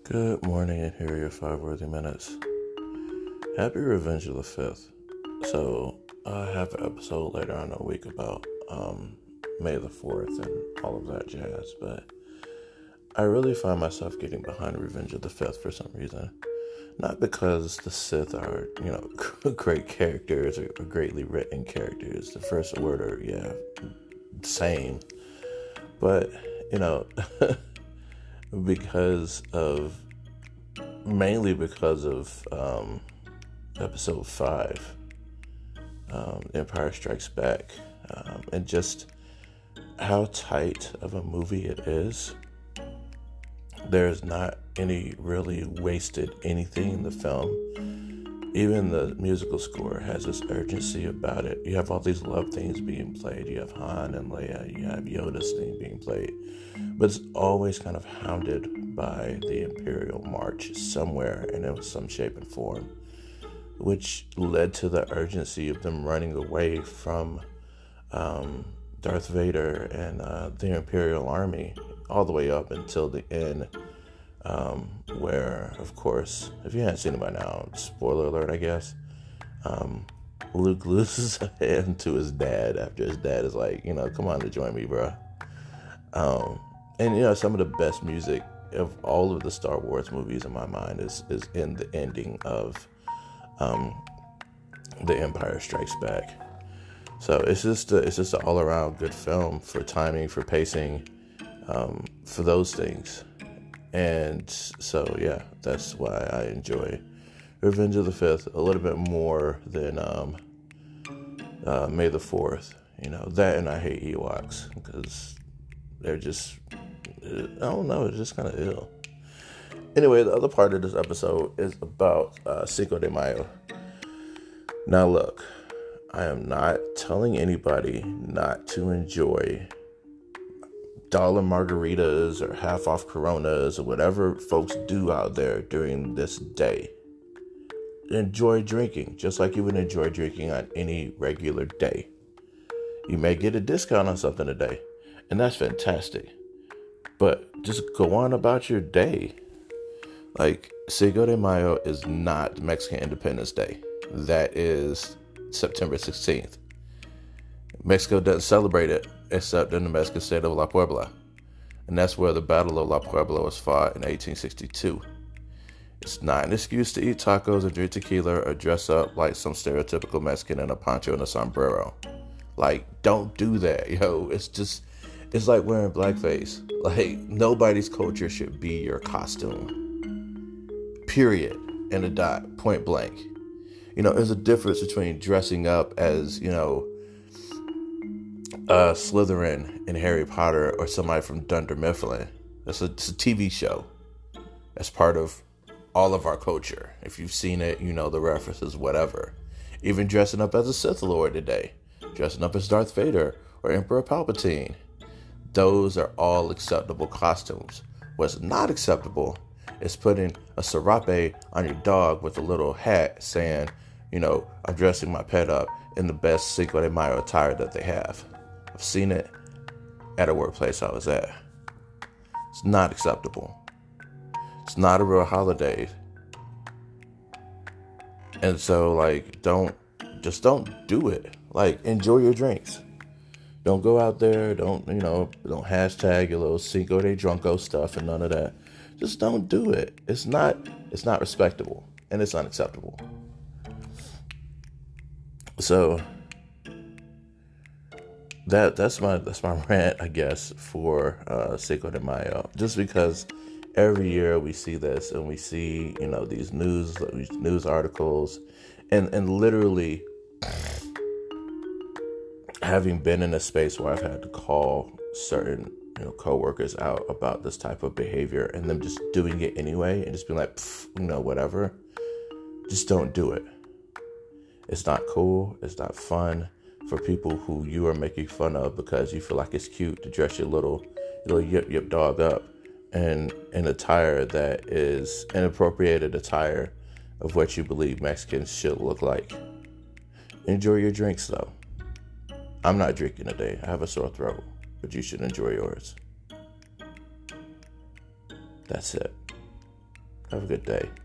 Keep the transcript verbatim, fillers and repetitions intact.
Good morning, and here are your five worthy minutes. Happy Revenge of the Fifth. So, I have an episode later on in the week about um, May the fourth and all of that jazz, but I really find myself getting behind Revenge of the Fifth for some reason. Not because the Sith are, you know, great characters or greatly written characters. The First Order, yeah, same. But, you know, because of, mainly because of um, episode five, um, Empire Strikes Back, um, and just how tight of a movie it is. There's not any really wasted anything in the film. Even the musical score has this urgency about it. You have all these love themes being played. You have Han and Leia. You have Yoda's theme being played. But it's always kind of hounded by the Imperial March somewhere in some shape and form, which led to the urgency of them running away from um, Darth Vader and uh, the Imperial Army all the way up until the end, um, where, of course, if you haven't seen it by now, spoiler alert, I guess, um, Luke loses a hand to his dad after his dad is like, you know, come on to join me, bro. Um, and, you know, some of the best music of all of the Star Wars movies in my mind is, is in the ending of um, The Empire Strikes Back. So it's just a, it's just an all-around good film for timing, for pacing, um, for those things. And so, yeah, that's why I enjoy Revenge of the Fifth a little bit more than um, uh, May the fourth. You know, that, and I hate Ewoks because they're just, I don't know, it's just kind of ill. Anyway, the other part of this episode is about uh, Cinco de Mayo. Now, look, I am not telling anybody not to enjoy dollar margaritas or half off Coronas or whatever folks do out there during this day. Enjoy drinking just like you would enjoy drinking on any regular day. You may get a discount on something today, and that's fantastic. But just go on about your day. Like, Cinco de Mayo is not Mexican Independence Day. That is September sixteenth. Mexico doesn't celebrate it except in the Mexican state of La Puebla. And that's where the Battle of La Puebla was fought in eighteen sixty-two. It's not an excuse to eat tacos and drink tequila or dress up like some stereotypical Mexican in a poncho and a sombrero. Like, don't do that, yo. It's just, it's like wearing blackface. Like, nobody's culture should be your costume. Period. And a dot. Point blank. You know, there's a difference between dressing up as, you know, uh, Slytherin in Harry Potter or somebody from Dunder Mifflin. It's a, it's a T V show. That's part of all of our culture. If you've seen it, you know the references, whatever. Even dressing up as a Sith Lord today. Dressing up as Darth Vader or Emperor Palpatine. Those are all acceptable costumes. What's not acceptable is putting a serape on your dog with a little hat saying, you know, I'm dressing my pet up in the best Cinco de Mayo attire that they have. I've seen it at a workplace I was at. It's not acceptable. It's not a real holiday. And so, like, don't, just don't do it. Like, enjoy your drinks. Don't go out there, don't, you know, don't hashtag your little Cinco de Drunko stuff and none of that. Just don't do it. It's not, it's not respectable and it's unacceptable. So that that's my that's my rant, I guess, for uh, Cinco de Mayo. Just because every year we see this and we see, you know, these news these news articles, and and literally having been in a space where I've had to call certain, you know, coworkers out about this type of behavior and them just doing it anyway and just being like, you know, whatever. Just don't do it. It's not cool. It's not fun for people who you are making fun of because you feel like it's cute to dress your little, little yip yip dog up in an attire that is inappropriated attire of what you believe Mexicans should look like. Enjoy your drinks, though. I'm not drinking today. I have a sore throat, but you should enjoy yours. That's it. Have a good day.